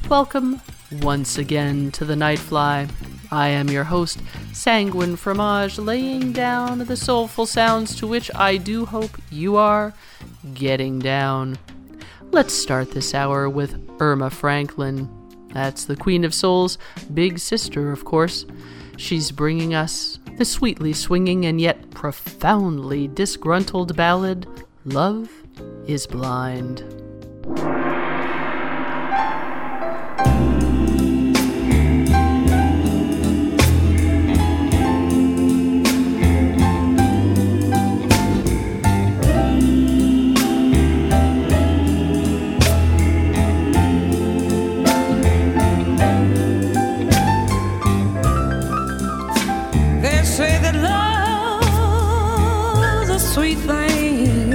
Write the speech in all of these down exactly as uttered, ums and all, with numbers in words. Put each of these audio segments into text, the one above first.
Welcome once again to the Nightfly. I am your host, Sanguine Fromage, laying down the soulful sounds to which I do hope you are getting down. Let's start this hour with Erma Franklin. That's the Queen of Soul's big sister, of course. She's bringing us the sweetly swinging and yet profoundly disgruntled ballad, Love is Blind. Sweet thing,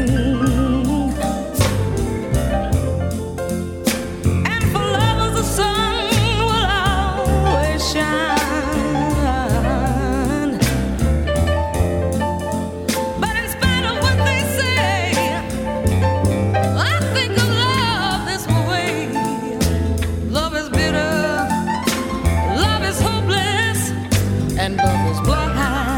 and for lovers the sun will always shine. But in spite of what they say, I think of love this way. Love is bitter, love is hopeless, and love is blind.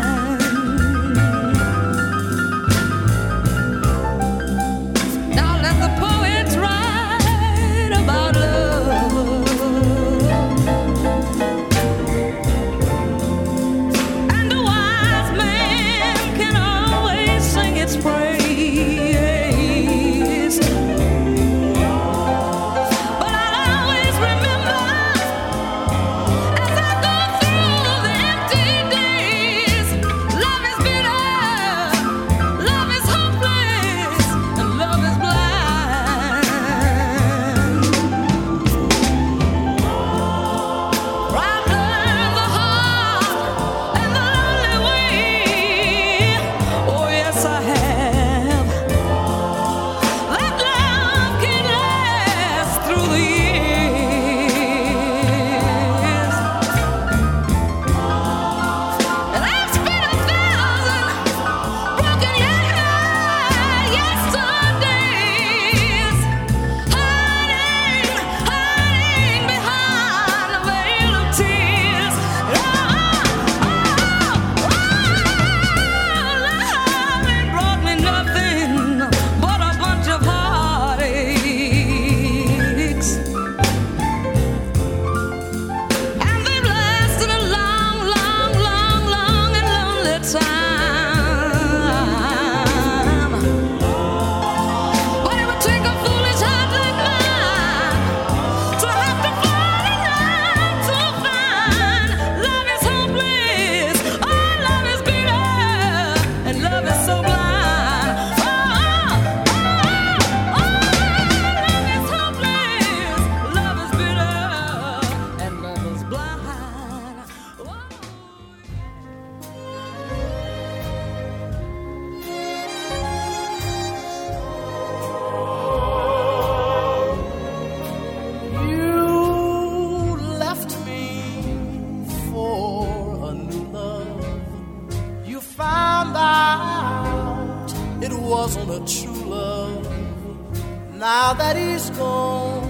Now that he's gone,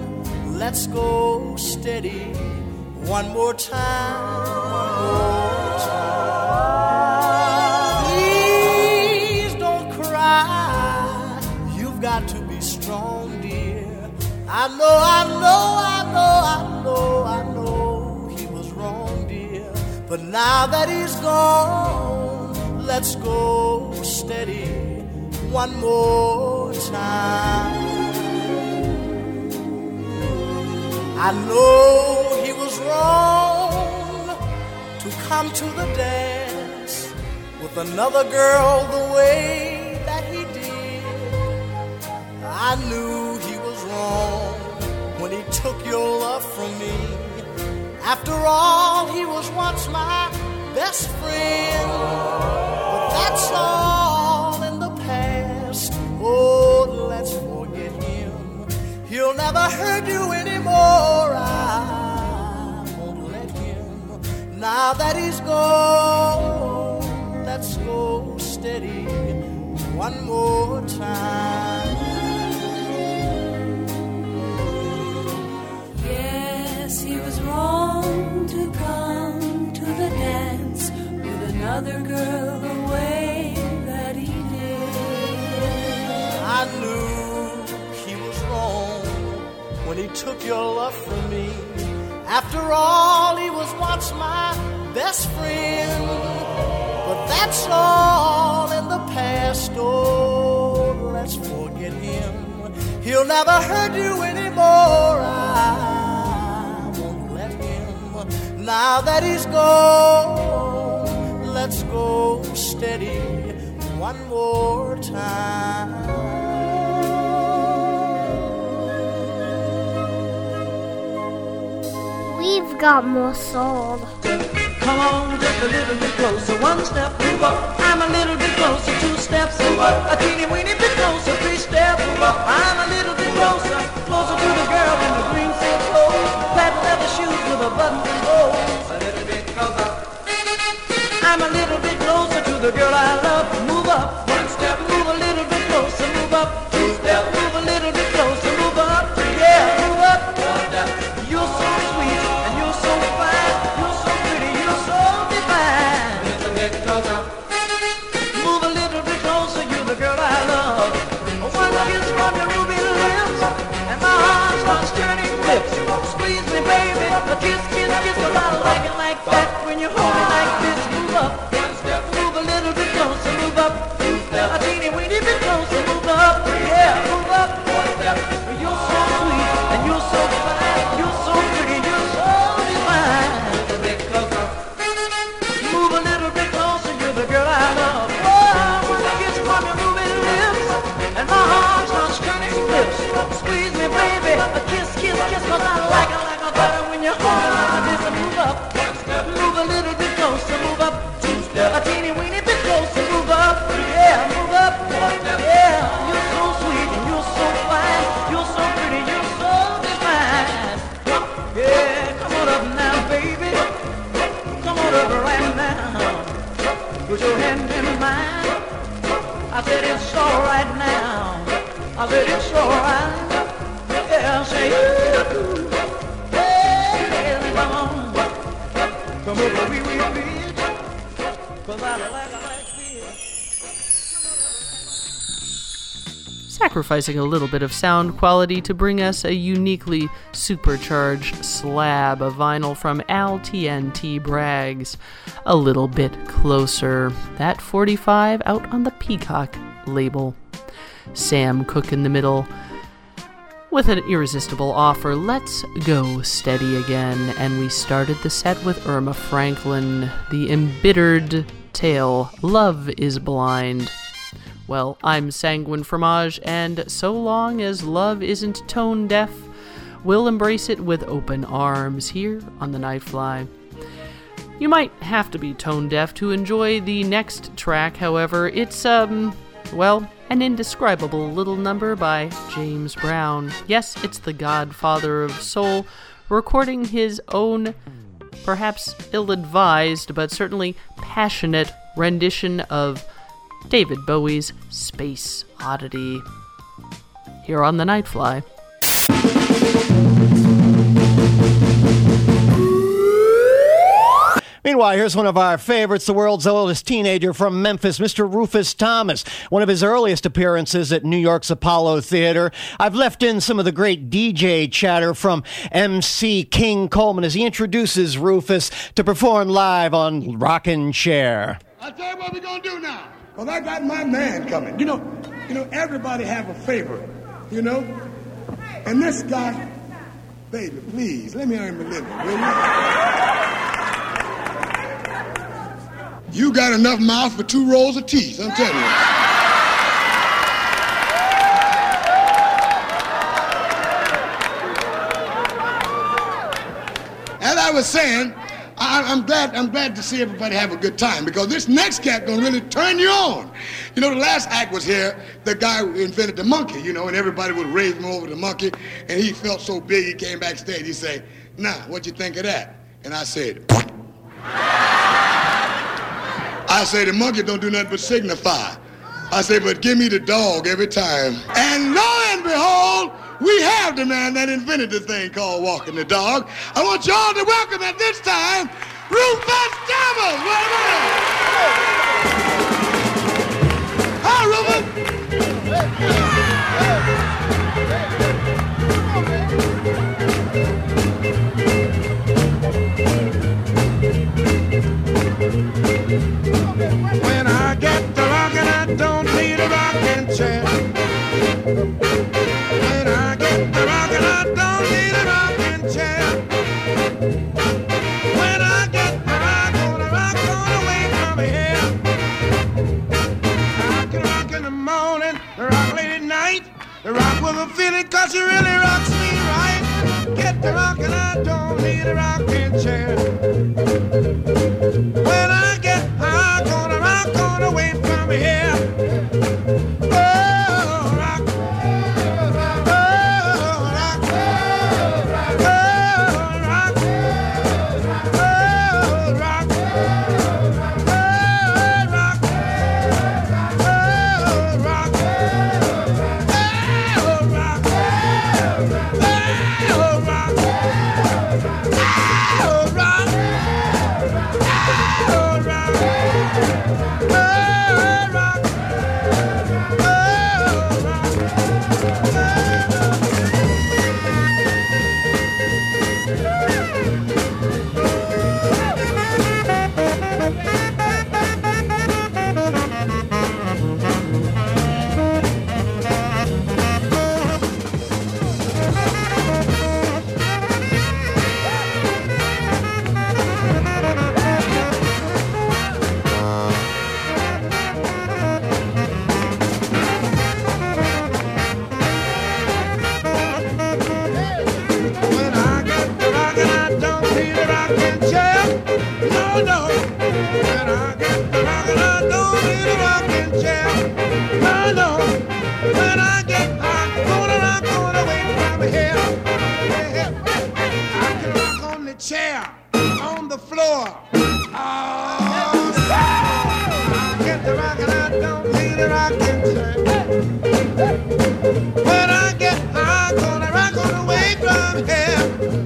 let's go steady one more time, one more time. Please don't cry, you've got to be strong, dear. I know, I know, I know, I know, I know he was wrong, dear. But now that he's gone, let's go steady one more time. I know he was wrong to come to the dance with another girl the way that he did. I knew he was wrong when he took your love from me. After all, he was once my best friend. But that's all in the past. Oh, let's forget him. He'll never hurt you anymore. I won't let him. Now that he's gone, let's go steady one more time. Yeah. another girl the way that he did. I knew he was wrong when he took your love from me. After all, he was once my best friend. But that's all in the past, oh, let's forget him. He'll never hurt you anymore, I won't let him. Now that he's gone, let's go steady one more time. We've got more soul. Come on, just a little bit closer. One step, move up. I'm a little bit closer. Two steps, move up. A teeny weeny bit closer. Three steps, move up. I'm a little bit closer. Closer to the girl in the green silk clothes. Plaid leather shoes with a button and bows. A little bit closer. I'm a little bit closer to the girl I love. Move up. One step, move a little bit closer. Move up. Two steps, move a little bit closer. Move up. Yeah, move up. One step. You're so sweet and you're so fine. You're so pretty. You're so divine. A little bit closer. Move a little bit closer. You're the girl I love. One kiss from your ruby lips and my heart starts turning flips. Squeeze me, baby. A kiss, kiss, kiss. 'Cause I like it like that when you hold me like this. Move up. One step. Move a little bit closer. Move up. Two steps. A teeny weeny bit closer. Move up. Yeah, move up. One step. You're so sweet and you're so fine. You're so pretty. You're so divine. A little bit closer. Move a little bit closer. You're the girl I love. Oh, when I kiss from your ruby lips and my heart starts turning flips. Squeeze me, baby. A kiss, kiss, kiss. 'Cause I like it like a butter when you hold me like this. And move up. Move a little bit closer. Move up. Two steps. A teeny weeny bit closer. Move up. Yeah, move up. Yeah, you're so sweet and you're so fine. You're so pretty. You're so divine. Yeah, come on up now, baby. Come on up right now. Put your hand in mine. I said it's all right now. I said it's all right. Yeah, say you. Hey, come on. Come over, wee wee bitch. 'Cause I like I like bitch. Sacrificing a little bit of sound quality to bring us a uniquely supercharged slab of vinyl from Al T N T Braggs. A little bit closer. That forty-five out on the Peacock label. Sam Cooke in the middle with an irresistible offer. Let's go steady again. And we started the set with Irma Franklin, the embittered tale, Love is Blind. Well, I'm Sanguine Fromage, and so long as love isn't tone deaf, we'll embrace it with open arms here on the Nightfly. You might have to be tone deaf to enjoy the next track, however. It's, um, well, an indescribable little number by James Brown. Yes, it's the godfather of soul, recording his own, perhaps ill-advised, but certainly passionate rendition of David Bowie's Space Oddity. Here on the Nightfly. Meanwhile, here's one of our favorites, the world's oldest teenager from Memphis, Mister Rufus Thomas, one of his earliest appearances at New York's Apollo Theater. I've left in some of the great D J chatter from M C King Coleman as he introduces Rufus to perform live on Rockin' Chair. I'll tell you what we're going to do now. Well, I got my man coming. You know, you know, everybody have a favorite, you know? And this guy, baby, please, let me hear him a little, will you? You got enough mouth for two rows of teeth, I'm telling you. As I was saying, I, I'm glad I'm glad to see everybody have a good time, because this next cat gonna really turn you on. You know, the last act was here, the guy who invented the monkey, you know, and everybody would raise him over the monkey, and he felt so big he came backstage. He said, "Nah, what you think of that?" And I said, I say the monkey don't do nothing but signify. I say, but give me the dog every time. And lo and behold, we have the man that invented the thing called walking the dog. I want y'all to welcome at this time, Rufus Thomas. Wait a minute. Hi, Rufus. When I get to rockin', I don't need a rocking chair. When I get to rockin', I don't need a rocking chair. When I get to rock, gonna rock on away from here. I can rock in the morning, rock late at night, rock with a feeling 'cause it really rocks me right. Get to rockin', I don't need a rocking chair. When I get high, gonna rock on away from here. Oh, rock. Oh, rock. Oh, rock. Oh, rock. Oh, rock. Oh, rock. Oh, rock. Oh, rock. Oh, rock. When I get to rockin', I don't need a rocking chair. No, no. When I get to rockin', I don't need a rocking chair. No, no. When I get high, gonna rock on away from here. I can rock on the chair, on the floor. Oh, I get to rockin', I don't need a rocking chair. When I get high, gonna rock on away from here.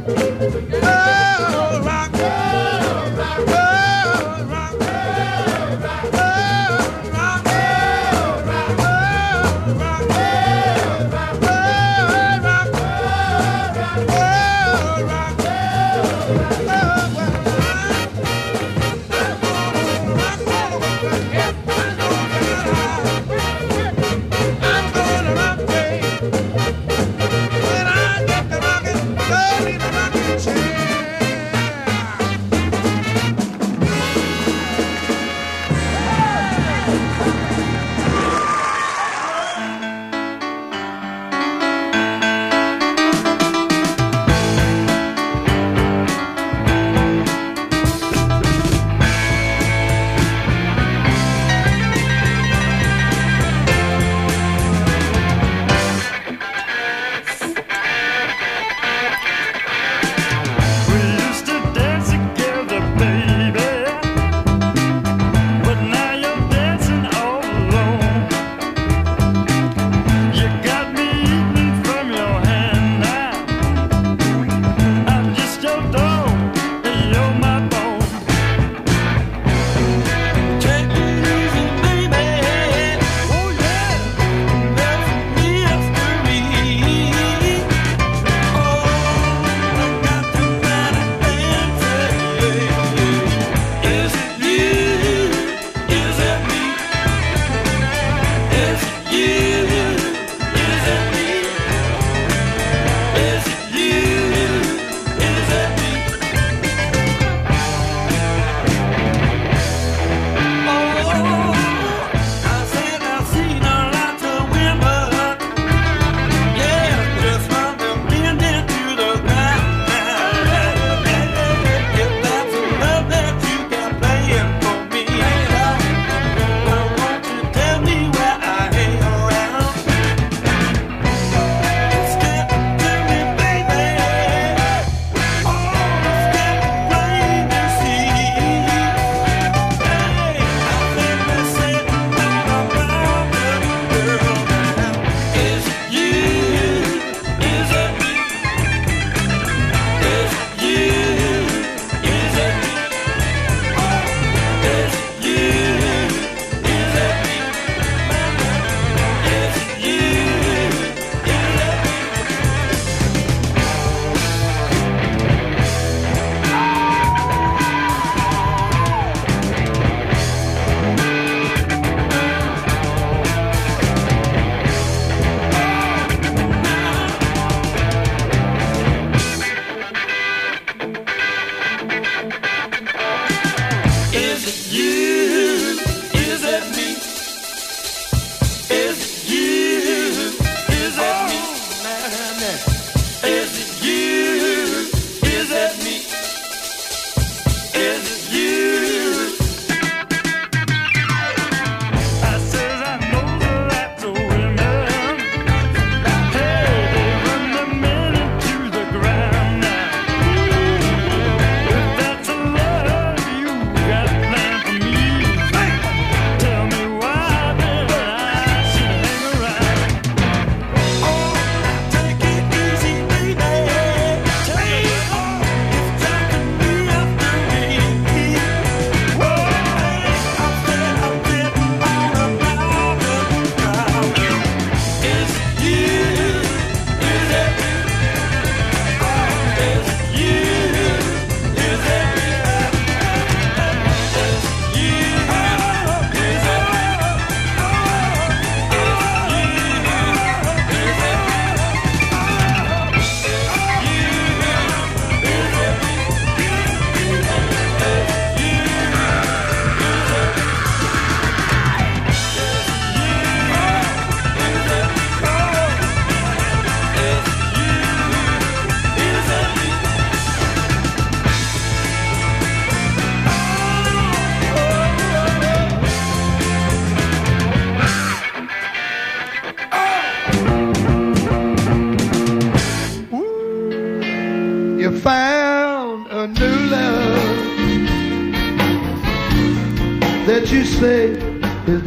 Oh, rock. Oh, rock. Oh, rock. Oh, rock. Oh, rock. Oh, rock.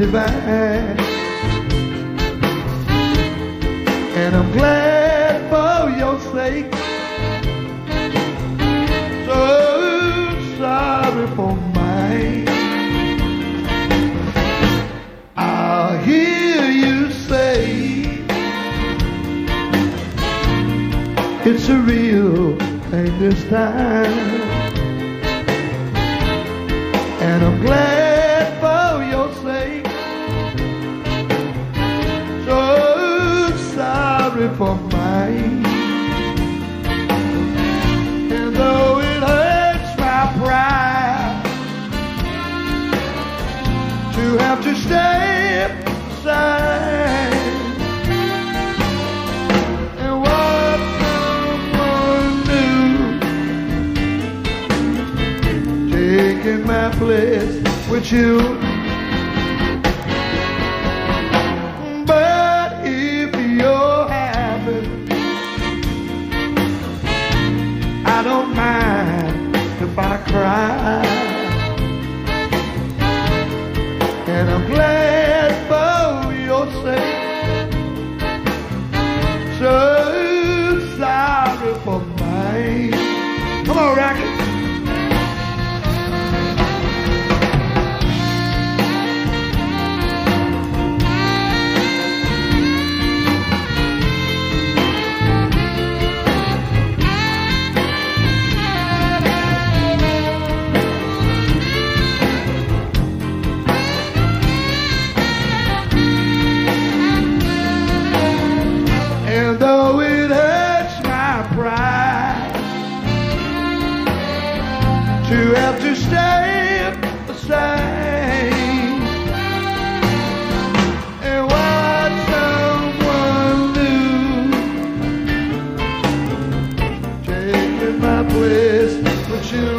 divine. And I'm glad for your sake. So sorry for mine. I'll hear you say it's a real thing this time. And I'm glad for your sake. So sorry for mine. And though it hurts my pride to have to stay aside, and what someone new taking my place with you. But if you're happy, I don't mind if I cry. And I'm glad for your sake. So sorry for mine. Come on, Rocky. And though it hurts my pride to have to stay aside, and watch someone new taking my place with you.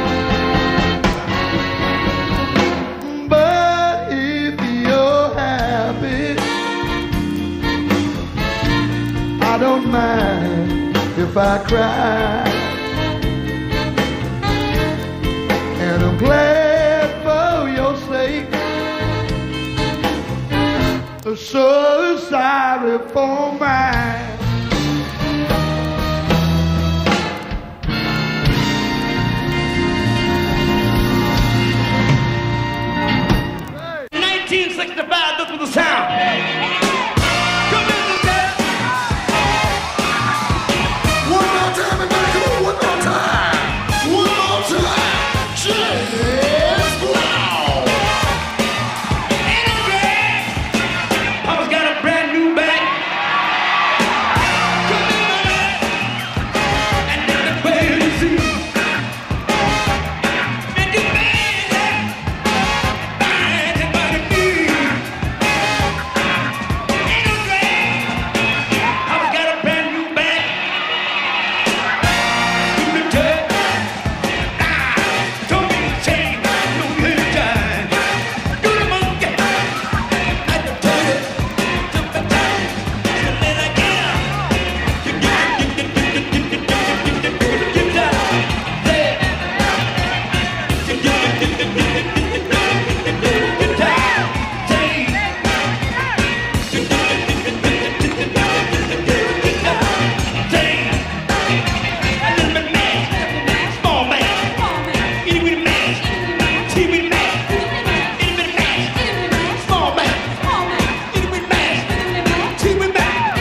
But if you're happy, I don't mind if I cry. And I'm glad for your sake. So sorry for mine. nineteen sixty-five, this was the sound. Come in, girl. One more time, everybody, come on, one more time. One more time. James Brown. Ain't no drag. Papa's got a brand new bag. Come in, man. And then the way you see. And you made that. Find it by the beat. Ain't no drag. Papa's got a brand new bag. Do the tug. Don't be ashamed, no good time. Do the monkey, like the turtle, jump and down, and then again. You get, you get, you get, you get, you get, you get, you get down there. You get, you get, you get, you get, you get, you get down there. You get, you get, you get, you get, you get, you get down there. A little bit mad, small man. Itty bitty man, teeny bitty man. Itty bitty man, small man. Itty bitty man, teeny bitty man.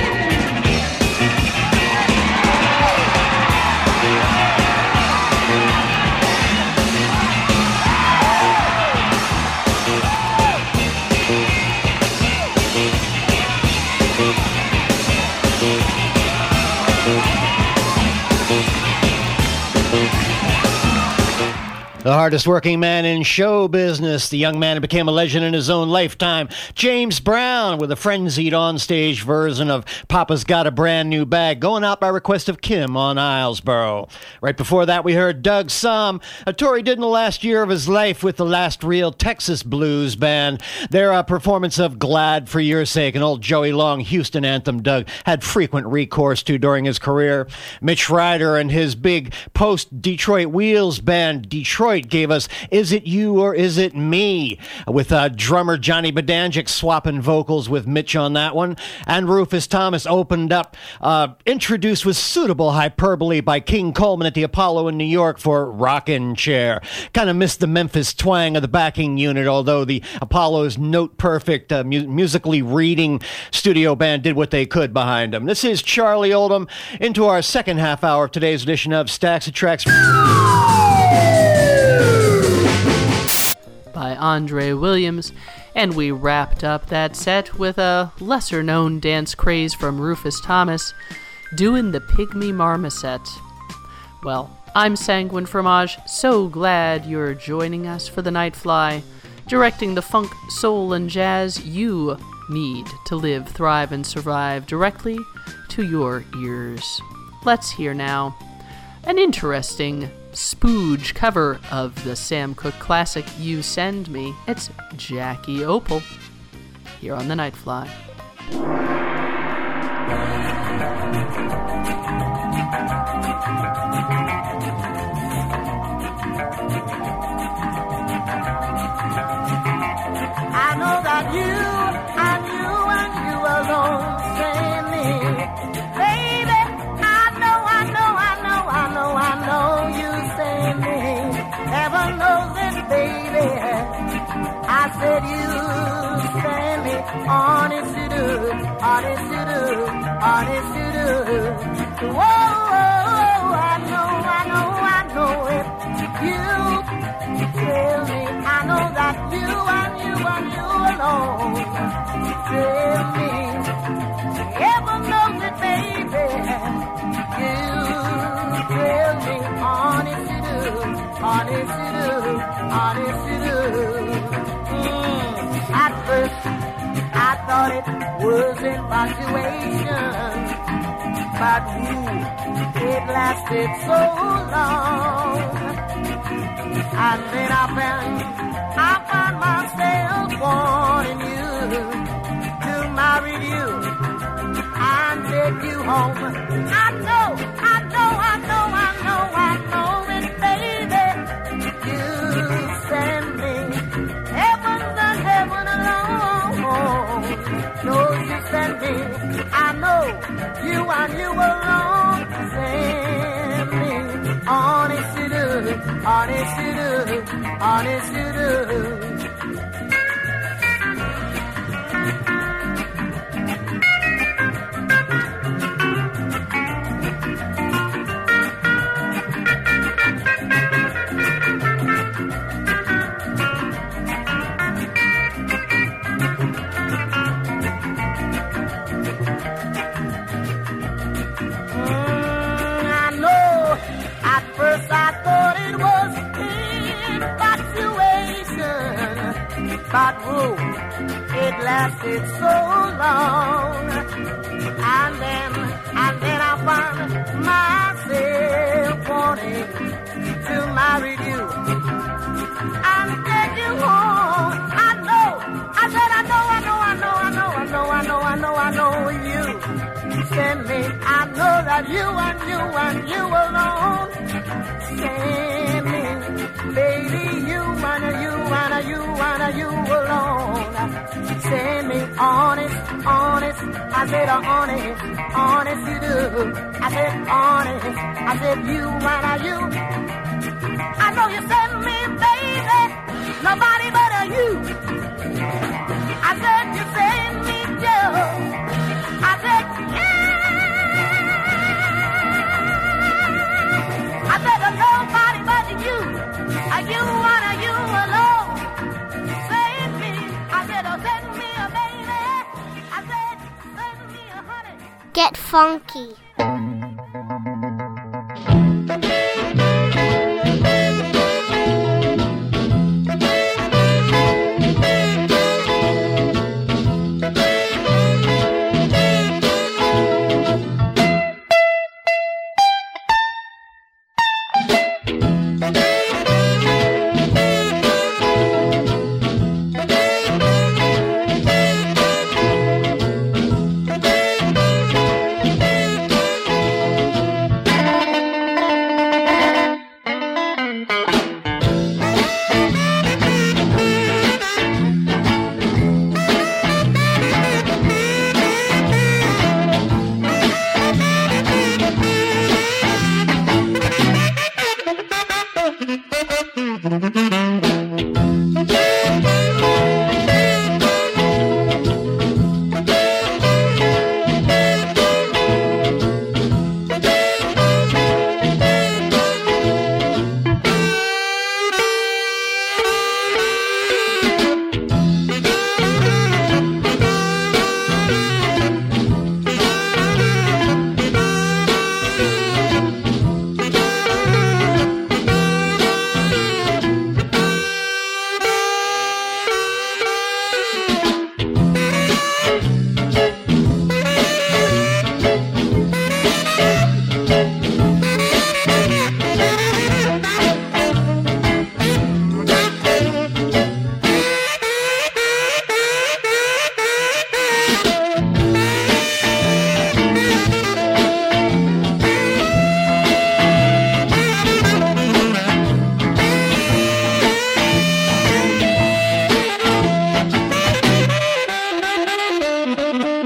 The hardest working man in show business, the young man who became a legend in his own lifetime, James Brown, with a frenzied onstage version of Papa's Got a Brand New Bag, going out by request of Kim on Islesboro. Right before that, we heard Doug Sahm, a tour he did in the last year of his life with the Last Real Texas Blues Band. Their uh, performance of Glad for Your Sake, an old Joey Long Houston anthem Doug had frequent recourse to during his career. Mitch Ryder and his big post-Detroit Wheels band, Detroit Detroit gave us Is It You or Is It Me? With uh, drummer Johnny Bedanjic swapping vocals with Mitch on that one. And Rufus Thomas opened up, uh, introduced with suitable hyperbole by King Coleman at the Apollo in New York for Rockin' Chair. Kind of missed the Memphis twang of the backing unit, although the Apollo's note-perfect, uh, mu- musically reading studio band did what they could behind them. This is Charlie Oldham into our second half hour of today's edition of Stacks of Tracks by Andre Williams, and we wrapped up that set with a lesser-known dance craze from Rufus Thomas, doing the Pygmy Marmoset. Well, I'm Sanguine Fromage, so glad you're joining us for the Nightfly, directing the funk, soul, and jazz you need to live, thrive, and survive directly to your ears. Let's hear now an interesting spooge cover of the Sam Cooke classic You Send Me. It's Jackie Opel here on the Nightfly. I know that you and you and you alone send me, baby. I know, I know, I know, I know, I know you send me. Heaven knows it, baby. I said you send me, honest you do, honest you do, honest you do. Whoa, whoa, I know, I know, I know it. You tell me, I know that you and you and you alone tell me. Heaven knows it, baby. You tell me, honest you do, honest you do, honest you do. Mm. At first, I thought it was infatuation, but ooh, it lasted so long. And then I found, I found myself wanting you to marry you and take you home. I know, I know, I know, I know, I know it, baby. You send me heaven and heaven alone. No, you send me, I know you and you alone send me. Honest you do, honest you do, honest you do. But ooh, it lasted so long. And then, and then I found myself wanting to marry you and take you home. I know, I said I know, I know, I know, I know, I know, I know, I know, I know you send me. I know that you and you and you alone send me, baby. You and you and you and you alone send me, honest, honest. I said honest, honest you do. I said honest. I said you and you. I know you send me, baby. Nobody but you. I said you send me, Joe. I said yeah. I said nobody but you. Are you and you alone? Send me. I said oh, send me a baby. I said send me a honey. Get funky.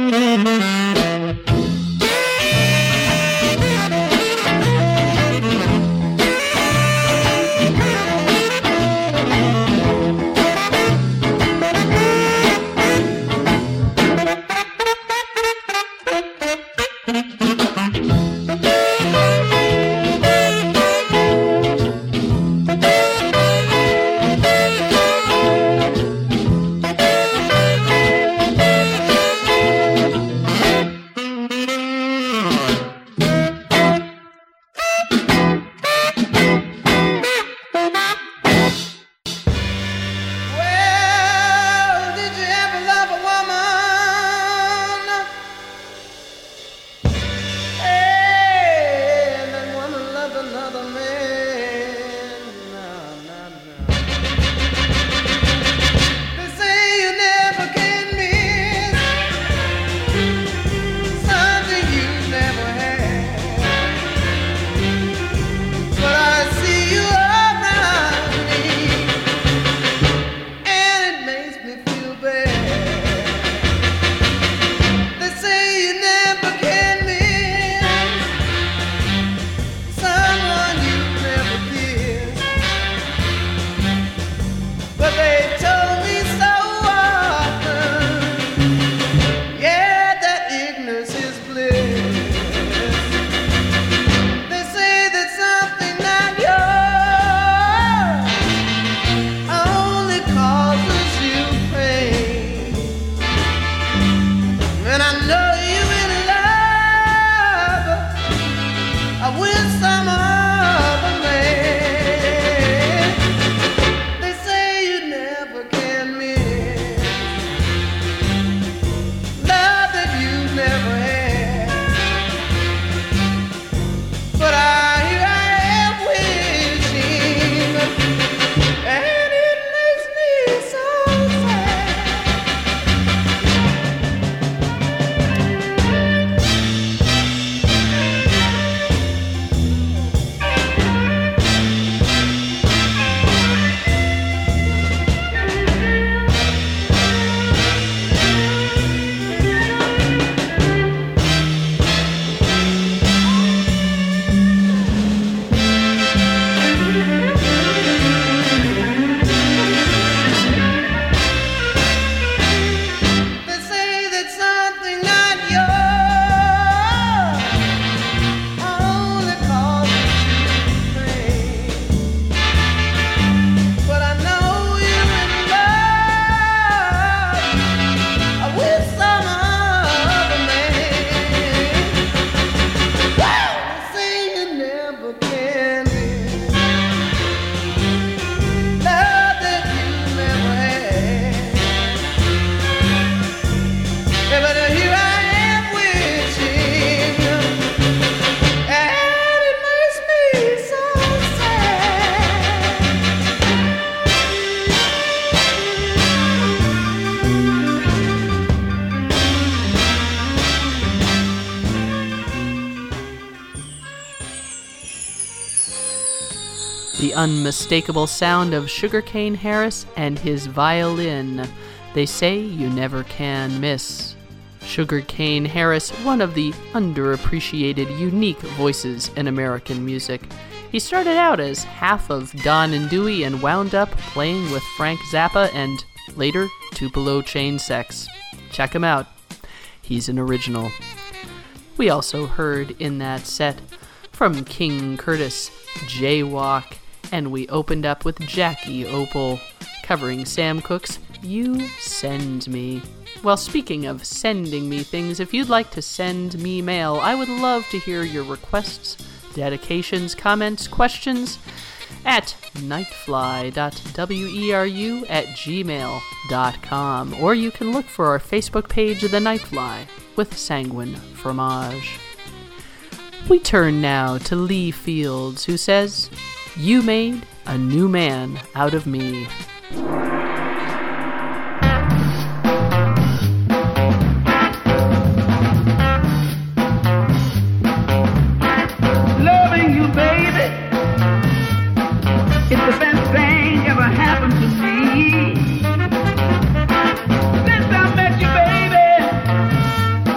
the unmistakable sound of Sugarcane Harris and his violin. They say you never can miss. Sugarcane Harris, one of the underappreciated, unique voices in American music. He started out as half of Don and Dewey and wound up playing with Frank Zappa and, later, Tupelo Chain Sex. Check him out. He's an original. We also heard in that set from King Curtis, Jaywalk, and we opened up with Jackie Opel, covering Sam Cooke's You Send Me. Well, speaking of sending me things, if you'd like to send me mail, I would love to hear your requests, dedications, comments, questions at nightfly dot weru at gmail dot com, or you can look for our Facebook page, The Nightfly, with Sanguine Fromage. We turn now to Lee Fields, who says, "You made a new man out of me." Loving you, baby, it's the best thing ever happened to me. Since I met you, baby,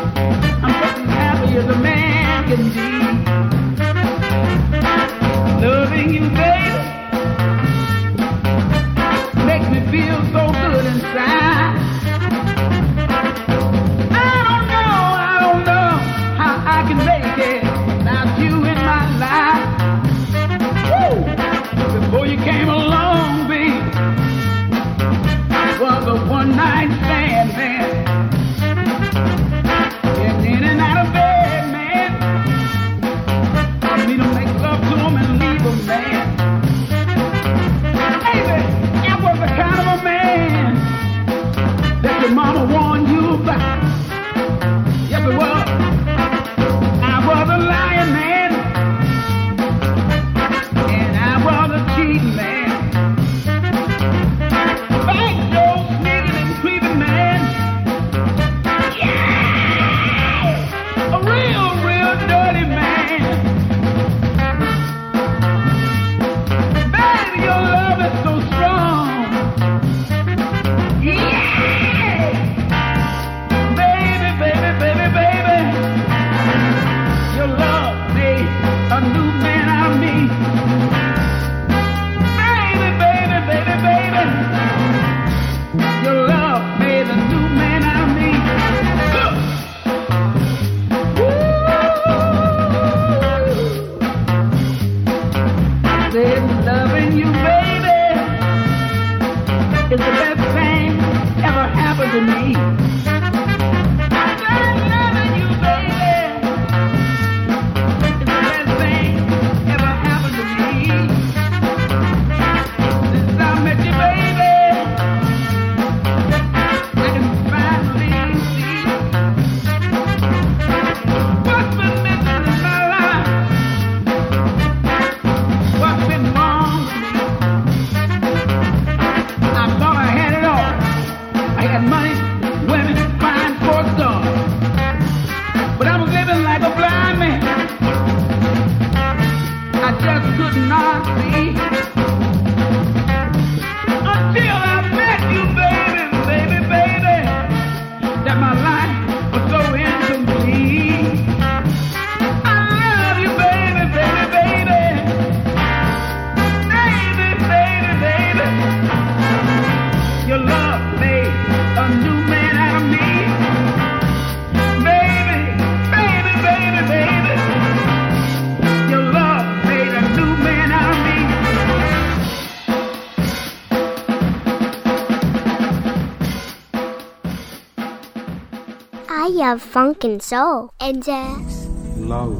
have funk and soul. And jazz. Love.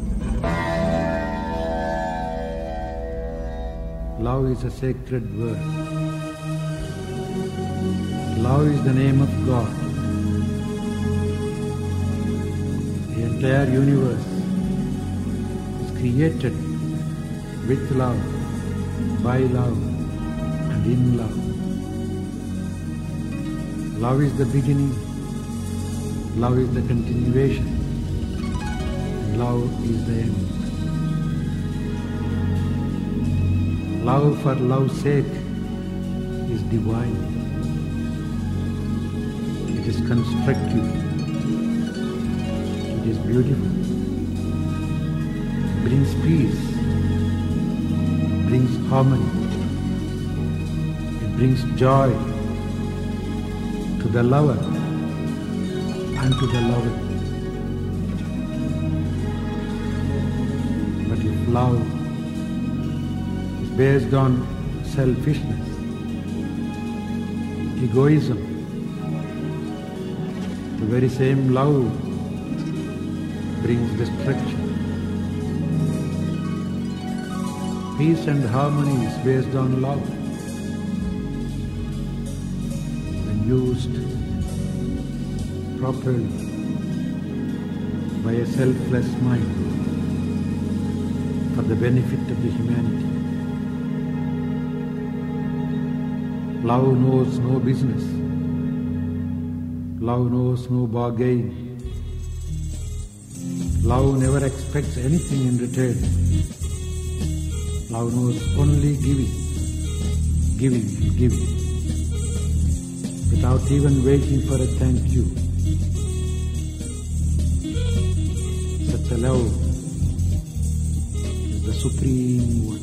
Love is a sacred word. Love is the name of God. The entire universe is created with love, by love, and in love. Love is the beginning, love is the continuation, and love is the end. Love for love's sake is divine. It is constructive. It is beautiful. It brings peace. It brings harmony. It brings joy to the lover and to the loved. But if love is based on selfishness, egoism, the very same love brings destruction. Peace and harmony is based on love. When used properly by a selfless mind for the benefit of the humanity. Love knows no business. Love knows no bargain. Love never expects anything in return. Love knows only giving, giving and giving, without even waiting for a thank you. Such a love is the supreme one.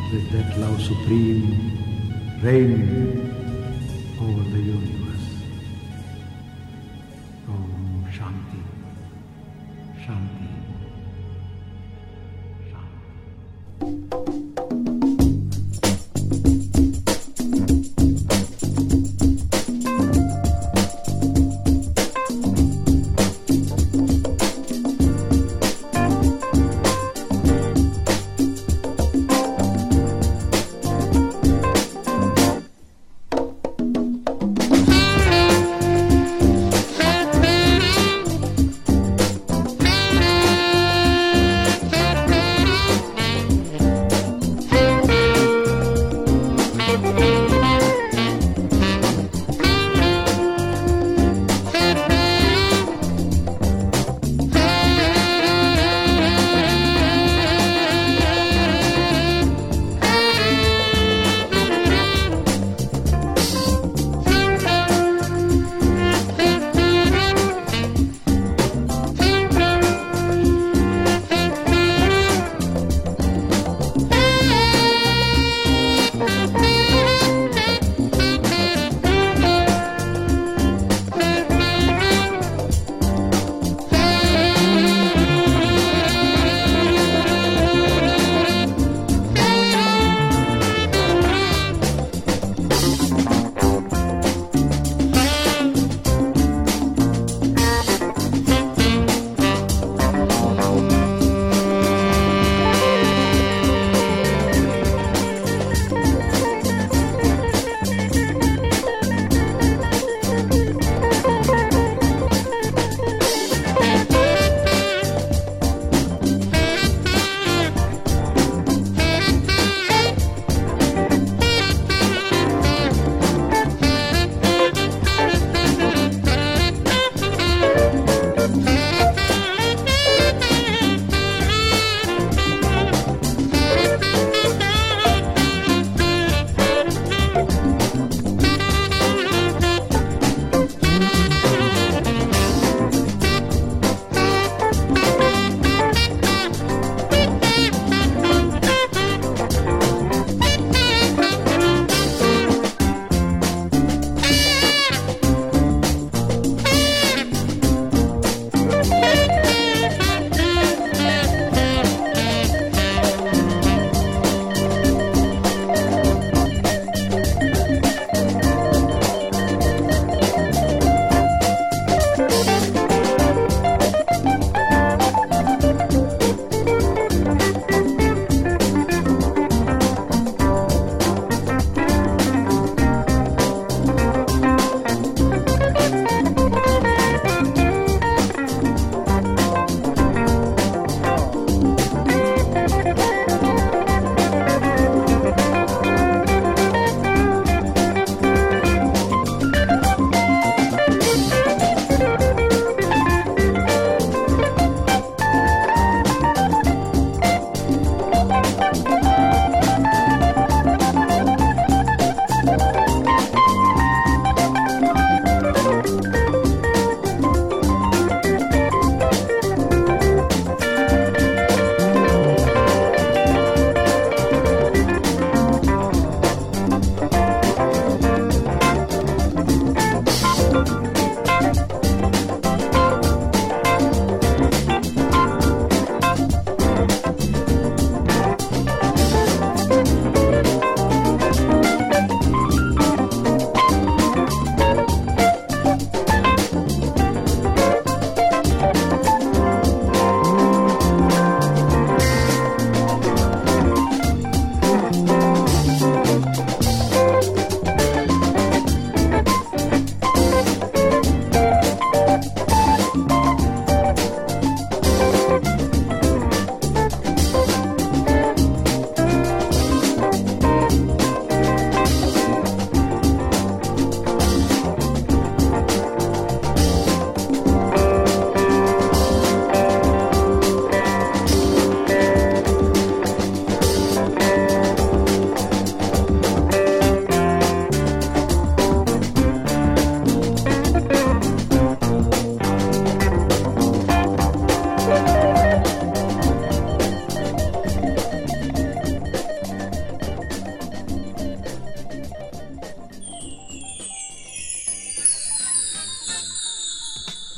let that love supreme reign over the universe. Om Shanti, Shanti,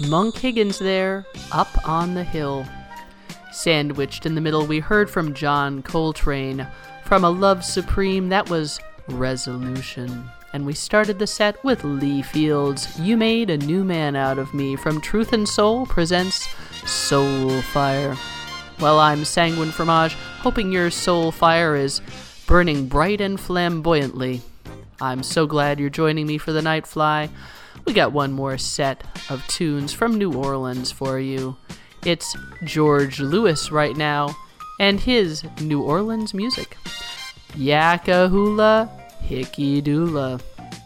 Monk Higgins there, Up on the Hill. Sandwiched in the middle, we heard from John Coltrane. From A Love Supreme, that was Resolution. And we started the set with Lee Fields' You Made a New Man Out of Me from Truth and Soul presents Soul Fire. Well, I'm Sanguine Fromage, hoping your soul fire is burning bright and flamboyantly. I'm so glad you're joining me for the Night Fly. We got one more set of tunes from New Orleans for you. It's George Lewis right now, and his New Orleans music. Yakahula, Hickey Doola.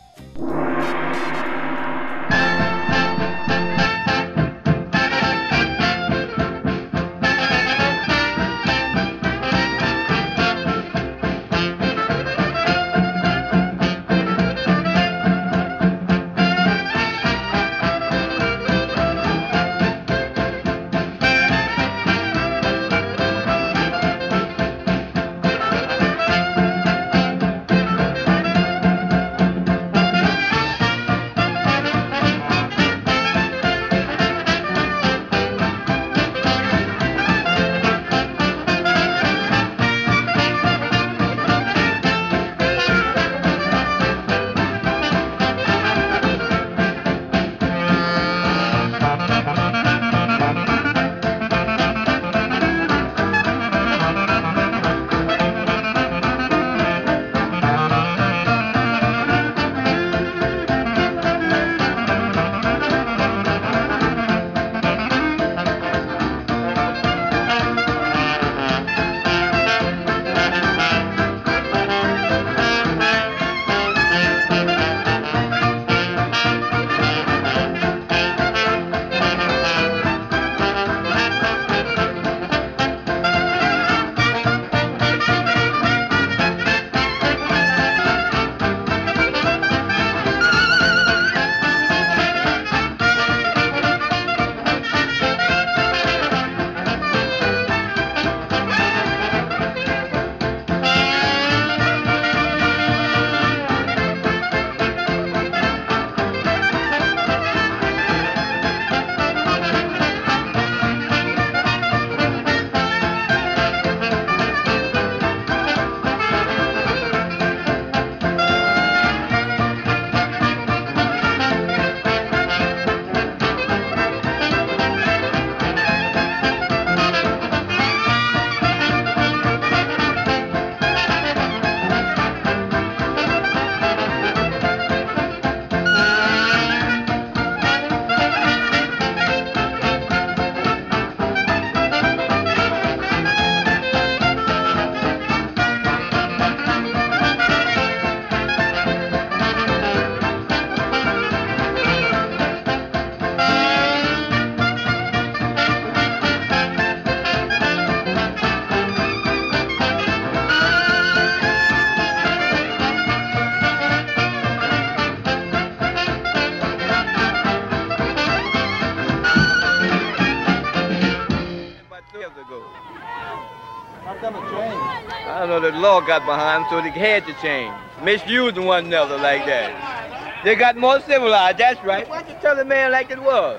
I know the law got behind them, so they had to change. Misusing one another like that. They got more civilized, that's right. Why don't you tell a man like it was?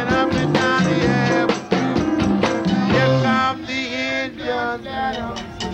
Here comes the engine.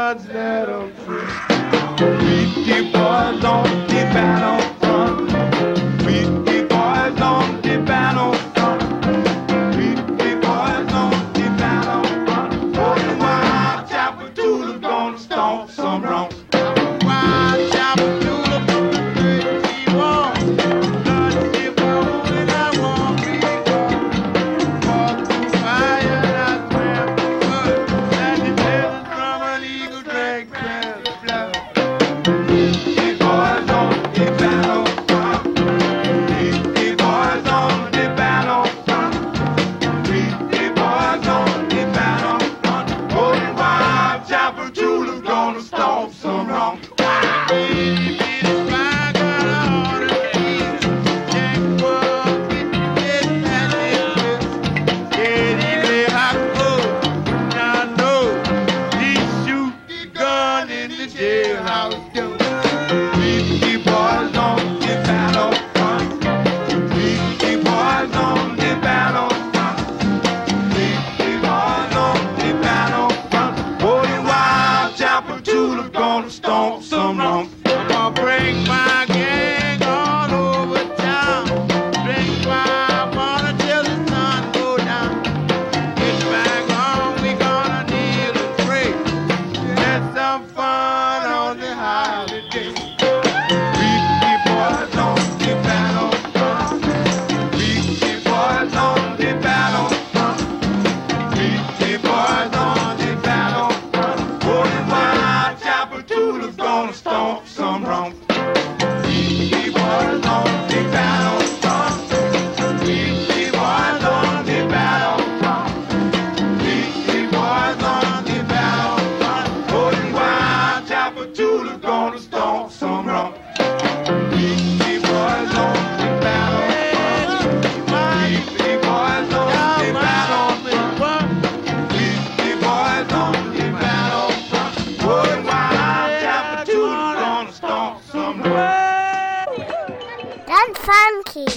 blood set 'em free. Meet the boys on the battlefront. Meet the boys on the battlefront. Meet the boys on the battlefront. Oh, the wild chapel Tula gonna stomp some wrong. Wild chapel Tula gonna break the wall. Blood ship on and I won't be gone. Walk through fire and I swam through mud. And the desert from an eagle drank man's blood. The boys on the battlefront. Meet the boys on the battlefront. Meet the boys on the battlefront. Oh, the wild chapel Tula's gonna stomp some wrong. Gonna stomp some wrong. I'm gonna bring my gang on over town. Drink marijuana till the sun go down. Get back home, we gonna kneel and pray. Have some fun on the holiday. Beat the boys on the battlefront. Beat the boys on the battlefront. Beat the boys on the battlefront. Oh, the wild chapel Tula's gonna stomp some wrong. Beat the boys on the battlefront. Beat the boys on the battlefront. Beat the boys on the battlefront. Oh, the wild chapel Tula's gonna stomp some wrong. Beat the boys on the battlefront. Beat the boys on the battlefront. Beat the boys on the battlefront. Oh, the wild chapel Tula's gonna stomp some wrong. That's funky.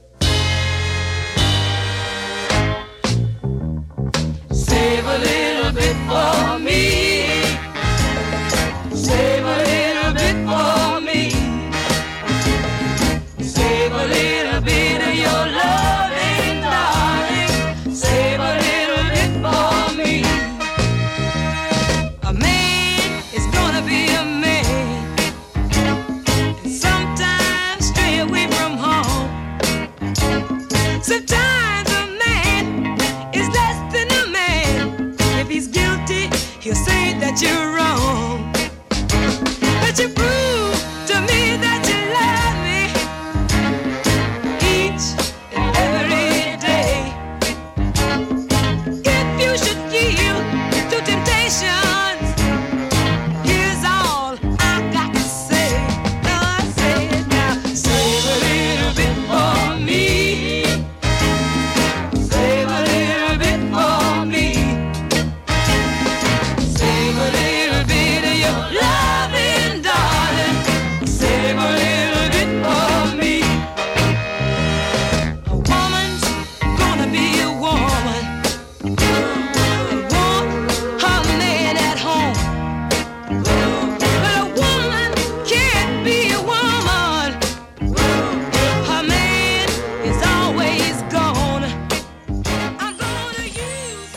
Save a little bit for me. Save a little bit for me. Save a little bit of your loving, darling. Save a little bit for me. A man is gonna be a man. And sometimes stray away from home. Sometimes a man is less than a man. If he's guilty, he'll say that you're wrong. But you prove to me that you love me each and every day. If you should yield to temptations, here's all I got to say. Now I say it now. Save a little bit for me. Save a little bit for me. Save a little bit of your loving, darling. Save a little bit for me. A woman's gonna be a woman. Want her man at home. But a woman can't be a woman. Her man is always gone. I'm gonna use.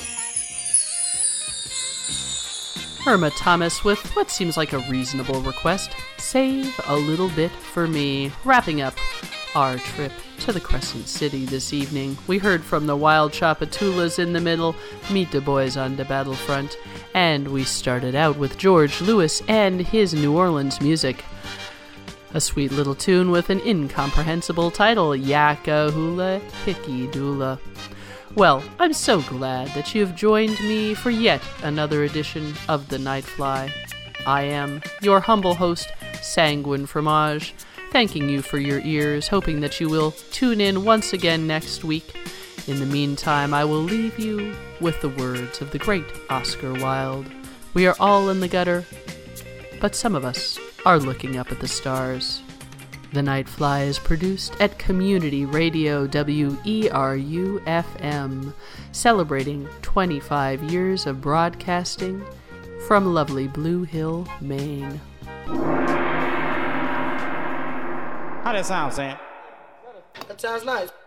Irma Thomas with what seems like a reasonable request. Save a little bit for me. Wrapping up our trip to the Crescent City this evening. We heard from the Wild Chapatulas in the middle, Meet the Boys on the Battlefront, and we started out with George Lewis and his New Orleans music. A sweet little tune with an incomprehensible title, Yaka Hula Hickey Dula. Well, I'm so glad that you have joined me for yet another edition of The Nightfly. I am your humble host, Sanguine Fromage, thanking you for your ears, hoping that you will tune in once again next week. In the meantime, I will leave you with the words of the great Oscar Wilde. We are all in the gutter, but some of us are looking up at the stars. The Nightfly is produced at Community Radio W E R U F M, celebrating twenty-five years of broadcasting from lovely Blue Hill, Maine. How that sound, Sam? That sounds nice.